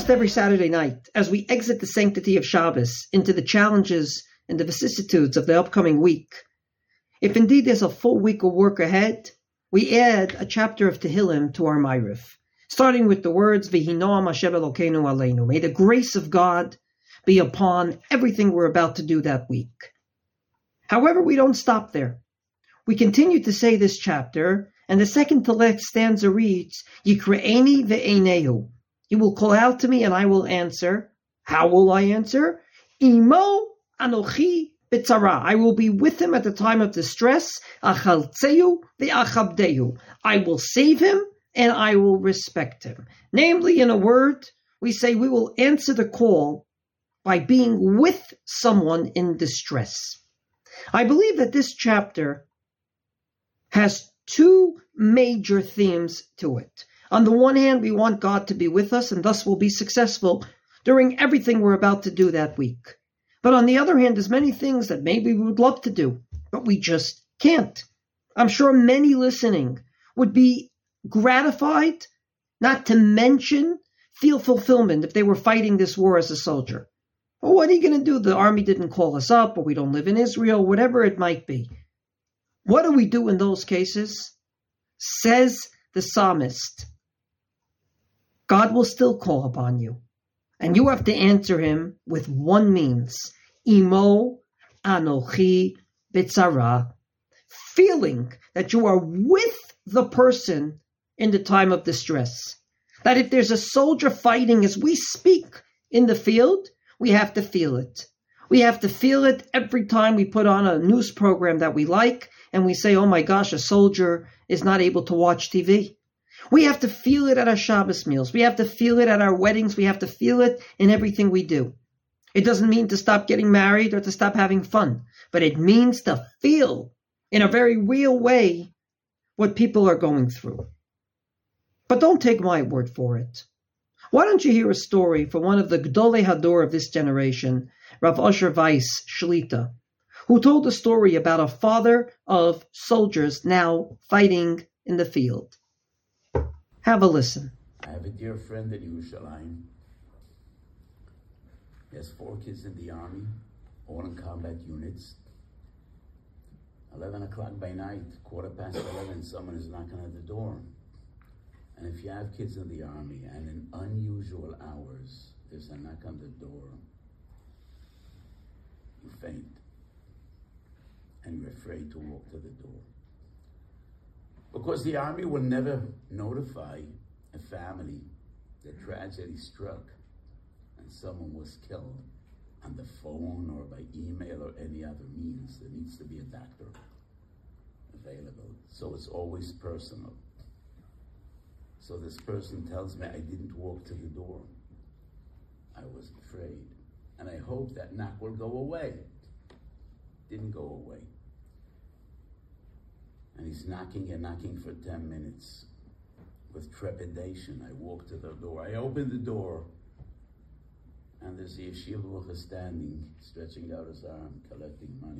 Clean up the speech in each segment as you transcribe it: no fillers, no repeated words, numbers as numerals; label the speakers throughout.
Speaker 1: Almost every Saturday night, as we exit the sanctity of Shabbos into the challenges and the vicissitudes of the upcoming week, if indeed there's a full week of work ahead, we add a chapter of Tehillim to our Ma'ariv, starting with the words, V'hi noam Hashem Elokeinu aleinu. May the grace of God be upon everything we're about to do that week. However, we don't stop there. We continue to say this chapter, and the second to last stanza reads, Yikre'eni ve'einehu. He will call out to me and I will answer. How will I answer? Imo anochi bitzara. I will be with him at the time of distress. Achaltzeu ve'achabdehu. I will save him and I will respect him. Namely, in a word, we say we will answer the call by being with someone in distress. I believe that this chapter has two major themes to it. On the one hand, we want God to be with us and thus we'll be successful during everything we're about to do that week. But on the other hand, there's many things that maybe we would love to do, but we just can't. I'm sure many listening would be gratified, not to mention feel fulfillment if they were fighting this war as a soldier. Well, what are you going to do? The army didn't call us up, or we don't live in Israel, whatever it might be. What do we do in those cases? Says the psalmist, God will still call upon you. And you have to answer him with one means. Imo anochi bitzara. Feeling that you are with the person in the time of distress. That if there's a soldier fighting as we speak in the field, we have to feel it. We have to feel it every time we put on a news program that we like and we say, oh my gosh, a soldier is not able to watch TV. We have to feel it at our Shabbos meals. We have to feel it at our weddings. We have to feel it in everything we do. It doesn't mean to stop getting married or to stop having fun, but it means to feel in a very real way what people are going through. But don't take my word for it. Why don't you hear a story from one of the Gdolei Hador of this generation, Rav Asher Weiss Shlita, who told a story about a father of soldiers now fighting in the field. Have a listen.
Speaker 2: I have a dear friend in Yerushalayim. He has 4 kids in the army, all in combat units. 11 o'clock by night, 11:15, someone is knocking at the door. And if you have kids in the army and in unusual hours, there's a knock on the door, you faint. And you're afraid to walk to the door. Because the army will never notify a family that tragedy struck and someone was killed on the phone or by email or any other means. There needs to be a doctor available. So it's always personal. So this person tells me, I didn't walk to the door. I was afraid. And I hope that knock will go away. Didn't go away. And he's knocking and knocking for 10 minutes. With trepidation, I walk to the door. I open the door. And there's the yeshiva worker standing, stretching out his arm, collecting money.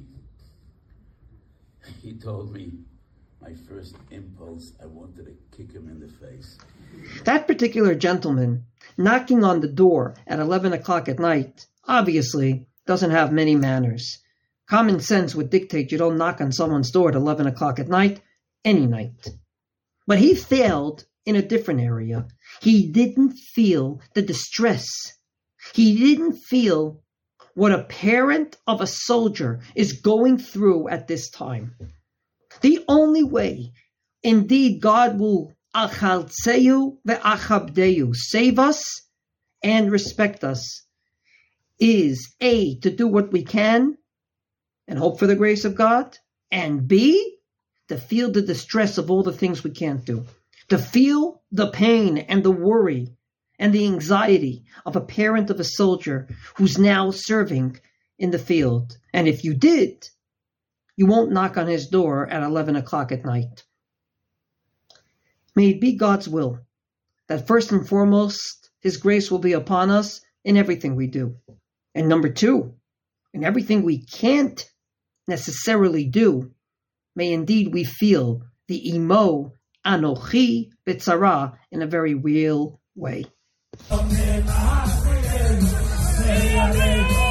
Speaker 2: He told me, my first impulse, I wanted to kick him in the face.
Speaker 1: That particular gentleman knocking on the door at 11 o'clock at night obviously doesn't have many manners. Common sense would dictate you don't knock on someone's door at 11 o'clock at night, any night. But he failed in a different area. He didn't feel the distress. He didn't feel what a parent of a soldier is going through at this time. The only way, indeed, God will achaltzeu ve'achabdehu, save us and respect us, is A, to do what we can and hope for the grace of God, and B, to feel the distress of all the things we can't do, to feel the pain and the worry and the anxiety of a parent of a soldier who's now serving in the field. And if you did, you won't knock on his door at 11 o'clock at night. May it be God's will that first and foremost, his grace will be upon us in everything we do. And number 2, in everything we can't necessarily do, may indeed we feel the imo anochi bitzara in a very real way.
Speaker 3: Amen.